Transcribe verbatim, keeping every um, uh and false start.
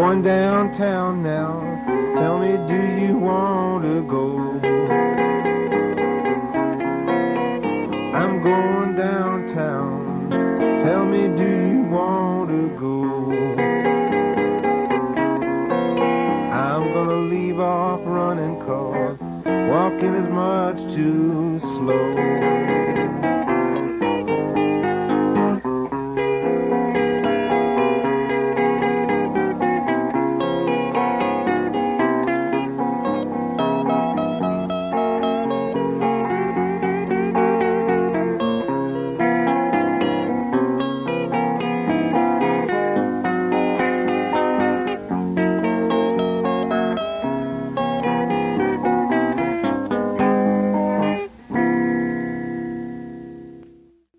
going downtown now. Tell me, do you want to go? I'm going downtown. Tell me, do you want to go? I'm gonna leave off running 'cause walking is much too